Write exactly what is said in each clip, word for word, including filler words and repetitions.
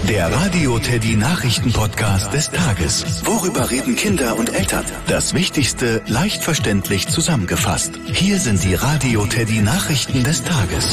Der Radio Teddy Nachrichten-Podcast des Tages. Worüber reden Kinder und Eltern? Das Wichtigste leicht verständlich zusammengefasst. Hier sind die Radio Teddy Nachrichten des Tages.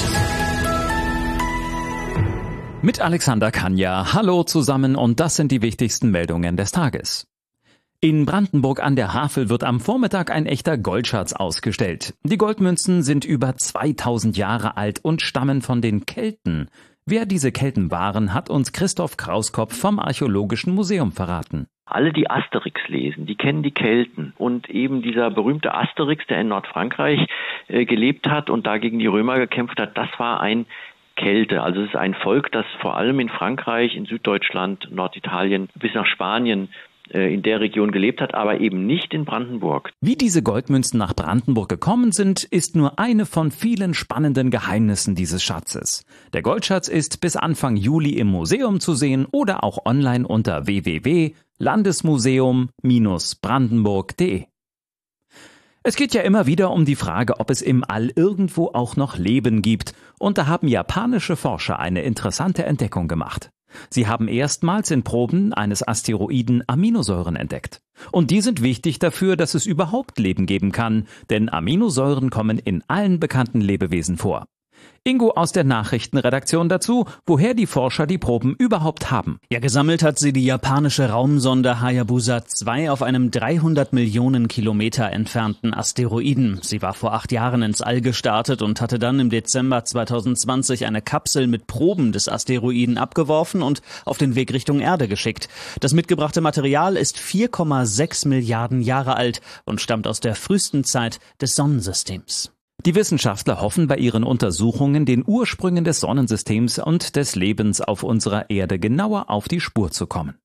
Mit Alexander Kanja. Hallo zusammen und das sind die wichtigsten Meldungen des Tages. In Brandenburg an der Havel wird am Vormittag ein echter Goldschatz ausgestellt. Die Goldmünzen sind über zweitausend Jahre alt und stammen von den Kelten. Wer diese Kelten waren, hat uns Christoph Krauskopf vom Archäologischen Museum verraten. Alle, die Asterix lesen, die kennen die Kelten. Und eben dieser berühmte Asterix, der in Nordfrankreich äh, gelebt hat und da gegen die Römer gekämpft hat, das war ein Kelte. Also es ist ein Volk, das vor allem in Frankreich, in Süddeutschland, Norditalien bis nach Spanien in der Region gelebt hat, aber eben nicht in Brandenburg. Wie diese Goldmünzen nach Brandenburg gekommen sind, ist nur eine von vielen spannenden Geheimnissen dieses Schatzes. Der Goldschatz ist bis Anfang Juli im Museum zu sehen oder auch online unter w w w punkt landesmuseum Bindestrich brandenburg punkt de. Es geht ja immer wieder um die Frage, ob es im All irgendwo auch noch Leben gibt. Und da haben japanische Forscher eine interessante Entdeckung gemacht. Sie haben erstmals in Proben eines Asteroiden Aminosäuren entdeckt. Und die sind wichtig dafür, dass es überhaupt Leben geben kann, denn Aminosäuren kommen in allen bekannten Lebewesen vor. Ingo aus der Nachrichtenredaktion dazu, woher die Forscher die Proben überhaupt haben. Ja, gesammelt hat sie die japanische Raumsonde Hayabusa zwei auf einem dreihundert Millionen Kilometer entfernten Asteroiden. Sie war vor acht Jahren ins All gestartet und hatte dann im Dezember zweitausendzwanzig eine Kapsel mit Proben des Asteroiden abgeworfen und auf den Weg Richtung Erde geschickt. Das mitgebrachte Material ist vier Komma sechs Milliarden Jahre alt und stammt aus der frühesten Zeit des Sonnensystems. Die Wissenschaftler hoffen bei ihren Untersuchungen, den Ursprüngen des Sonnensystems und des Lebens auf unserer Erde genauer auf die Spur zu kommen.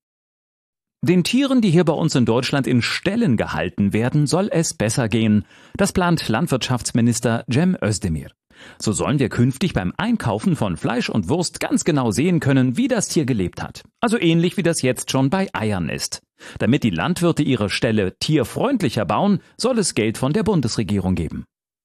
Den Tieren, die hier bei uns in Deutschland in Ställen gehalten werden, soll es besser gehen. Das plant Landwirtschaftsminister Cem Özdemir. So sollen wir künftig beim Einkaufen von Fleisch und Wurst ganz genau sehen können, wie das Tier gelebt hat. Also ähnlich wie das jetzt schon bei Eiern ist. Damit die Landwirte ihre Ställe tierfreundlicher bauen, soll es Geld von der Bundesregierung geben.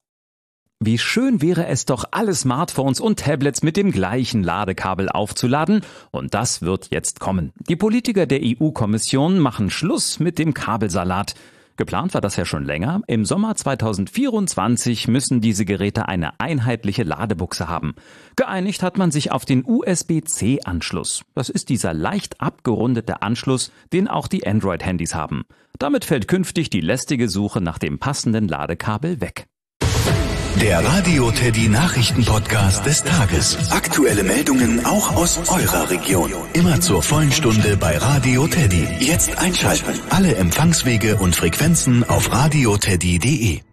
Wie schön wäre es doch, alle Smartphones und Tablets mit dem gleichen Ladekabel aufzuladen. Und das wird jetzt kommen. Die Politiker der E U-Kommission machen Schluss mit dem Kabelsalat. Geplant war das ja schon länger. Im Sommer zweitausendvierundzwanzig müssen diese Geräte eine einheitliche Ladebuchse haben. Geeinigt hat man sich auf den U S B C Anschluss. Das ist dieser leicht abgerundete Anschluss, den auch die Android-Handys haben. Damit fällt künftig die lästige Suche nach dem passenden Ladekabel weg. Der Radio Teddy Nachrichten-Podcast des Tages. Aktuelle Meldungen auch aus eurer Region. Immer zur vollen Stunde bei Radio Teddy. Jetzt einschalten. Alle Empfangswege und Frequenzen auf radio teddy punkt de.